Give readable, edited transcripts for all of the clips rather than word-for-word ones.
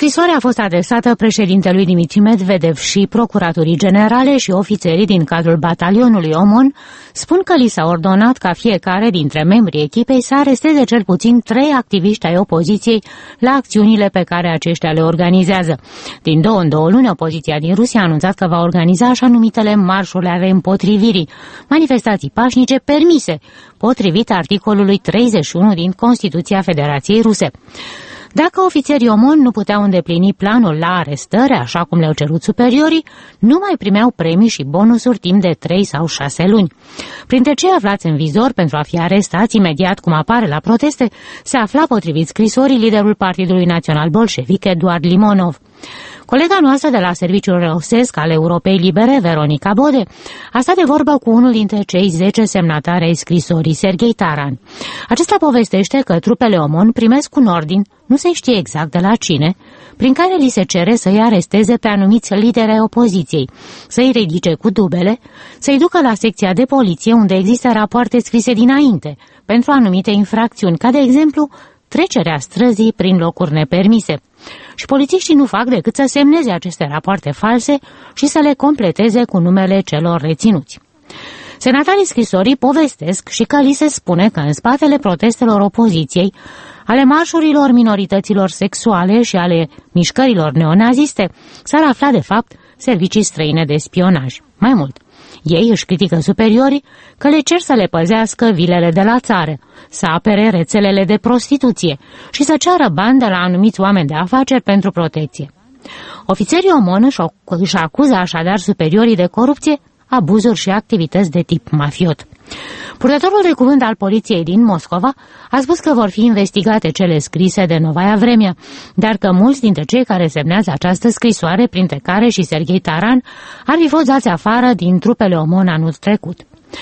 Scrisoarea a fost adresată președintelui Dimitri Medvedev și procuraturii generale și ofițerii din cadrul batalionului OMON spun că li s-a ordonat ca fiecare dintre membrii echipei să aresteze cel puțin 3 activiști ai opoziției la acțiunile pe care aceștia le organizează. Din 2 în 2 luni, opoziția din Rusia a anunțat că va organiza așa numitele marșuri ale împotrivirii, manifestații pașnice permise, potrivit articolului 31 din Constituția Federației Ruse. Dacă ofițerii OMON nu puteau îndeplini planul la arestări, așa cum le-au cerut superiorii, nu mai primeau premii și bonusuri timp de 3 sau 6 luni. Printre cei aflați în vizor pentru a fi arestați imediat cum apare la proteste, se afla, potrivit scrisorii, liderul Partidului Național Bolșevic, Eduard Limonov. Colega noastră de la Serviciul Rusesc al Europei Libere, Veronica Bode, a stat de vorbă cu unul dintre cei 10 semnatari ai scrisorii, Serghei Taran. Acesta povestește că trupele OMON primesc un ordin, nu se știe exact de la cine, prin care li se cere să-i aresteze pe anumiți lideri ai opoziției, să-i ridice cu dubele, să-i ducă la secția de poliție unde există rapoarte scrise dinainte pentru anumite infracțiuni, ca de exemplu trecerea străzii prin locuri nepermise. Și polițiștii nu fac decât să semneze aceste rapoarte false și să le completeze cu numele celor reținuți. Senatarii scrisorii povestesc și că li se spune că în spatele protestelor opoziției, ale marșurilor minorităților sexuale și ale mișcărilor neonaziste, s-ar afla de fapt servicii străine de spionaj. Mai mult, ei își critică superiorii că le cer să le păzească vilele de la țară, să apere rețelele de prostituție și să ceară bani de la anumiți oameni de afaceri pentru protecție. Ofițerii OMON își acuză așadar superiorii de corupție, abuzuri și activități de tip mafiot. Purtătorul de cuvânt al poliției din Moscova a spus că vor fi investigate cele scrise de Novaia Vremea, dar că mulți dintre cei care semnează această scrisoare, printre care și Serghei Taran, ar fi fost dați afară din trupele OMON anul trecut.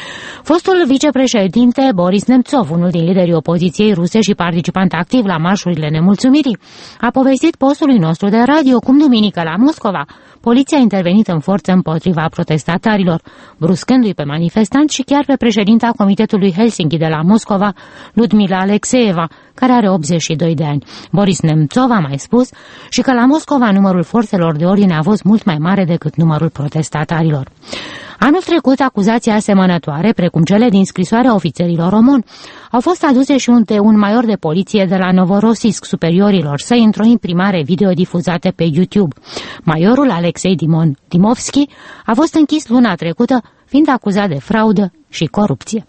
Fostul vicepreședinte Boris Nemțov, unul din liderii opoziției ruse și participant activ la marșurile nemulțumirii, a povestit postului nostru de radio cum duminică la Moscova poliția a intervenit în forță împotriva protestatarilor, bruscându-i pe manifestanți și chiar pe președinta Comitetului Helsinki de la Moscova, Ludmila Alexeeva, care are 82 de ani. Boris Nemțov a mai spus și că la Moscova numărul forțelor de ordine a fost mult mai mare decât numărul protestatarilor. Anul trecut, acuzații asemănătoare, precum cele din scrisoarea ofițerilor OMON, au fost aduse și de un major de poliție de la Novorossiysk superiorilor săi într-o imprimare video difuzată pe YouTube. Majorul Alexei Dimovski a fost închis luna trecută, fiind acuzat de fraudă și corupție.